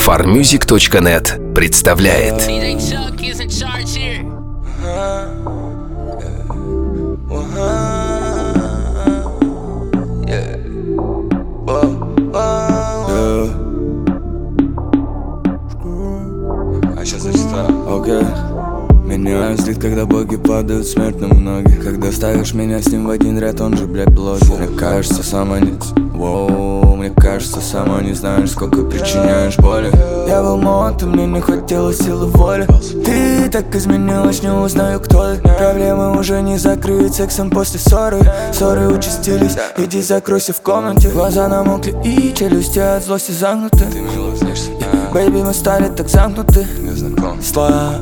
farmusic.net представляет Сейчас зачитаю. Меня злит, когда боги падают смертным в ноги. Когда ставишь меня с ним в один ряд, он же, блядь, блогер. Мне кажется, сама не... Мне кажется, сама не знаешь, сколько причиняешь боли. Я был молод, и мне не хватило силы воли. Ты так изменилась, не узнаю, кто ты. Проблемы уже не закрыть сексом после ссоры. Ссоры участились, иди закройся в комнате. Глаза намокли и челюсти от злости замкнуты. Ты мило взнешься. Бэйби, мы стали так замкнуты. Слова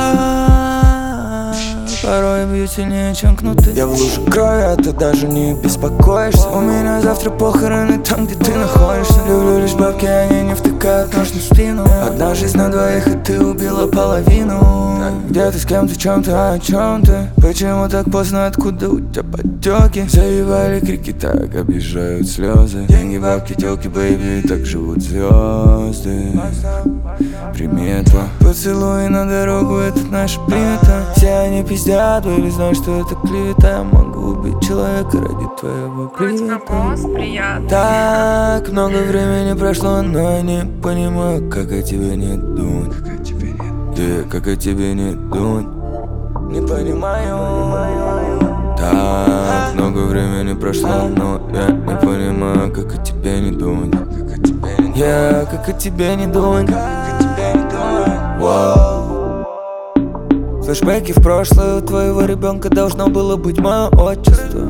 порой бьют сильнее, чем кнуты. Я в луже крови, а ты даже не беспокоишься. У меня завтра похороны там, где ты находишься. Люблю лишь бабки, они не втыкают нож на спину. Одна жизнь на двоих, и ты убила половину. Где ты, с кем ты, чем ты, о чем ты? Почему так поздно, откуда у тебя подтеки? Заебали крики, так объезжают слезы. Деньги, бабки, телки, бэйби, так живут звезды. Прими это. Поцелуй на дорогу, это наша примета. Все они пиздят, бэйби, знают, что это клевета. Я могу убить человека ради твоего привета. Так много времени прошло, но я не понимаю, как о тебе не думать. Как о тебе не думать. Не понимаю. Так много времени прошло, но я не понимаю, как о тебе не думать. Я как о тебе не думать. Флэшбэки в прошлое, у твоего ребенка должно было быть мое отчество.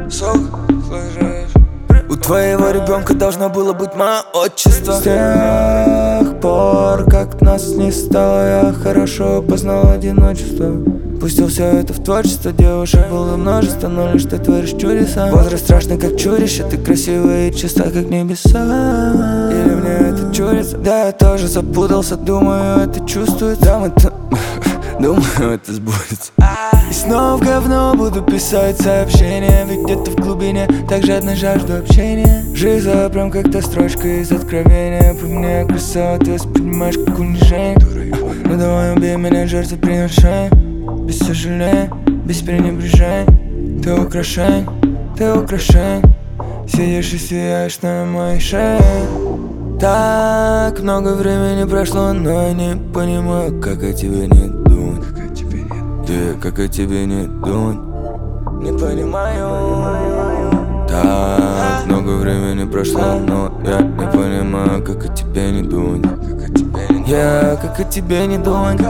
У твоего ребенка должно было быть мое отчество. С тех пор, как нас не стало, я хорошо познал одиночество. Пустил все это в творчество, девушек было множество, но лишь ты творишь чудеса. Возраст страшный, как чудище, ты красивая и чиста, как небеса. Или мне это чудится? Да, я тоже запутался, думаю, это чувствуется. Да, это... думаю, это сбудется. И снова в говно буду писать сообщения, ведь где-то в глубине так жадно жажду общения. Жизнь прям как та строчка из откровения. По мне красава, ты воспринимаешь как унижение. Ну давай убей меня, жертвоприношение. Без сожаления, без пренебрежения. Ты украшение, ты украшение. Сидишь и сияешь на моей шее. Так много времени прошло, но я не понимаю, как о тебе не думать. Как о тебе не думать. Не понимаю. Так много времени прошло, но я не понимаю, как о тебе не думать. Я как о тебе не думать.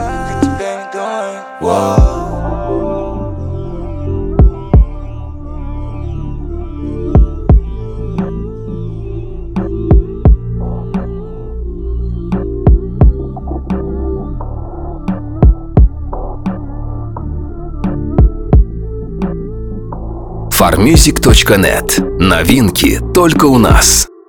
farmusic.net. Новинки только у нас.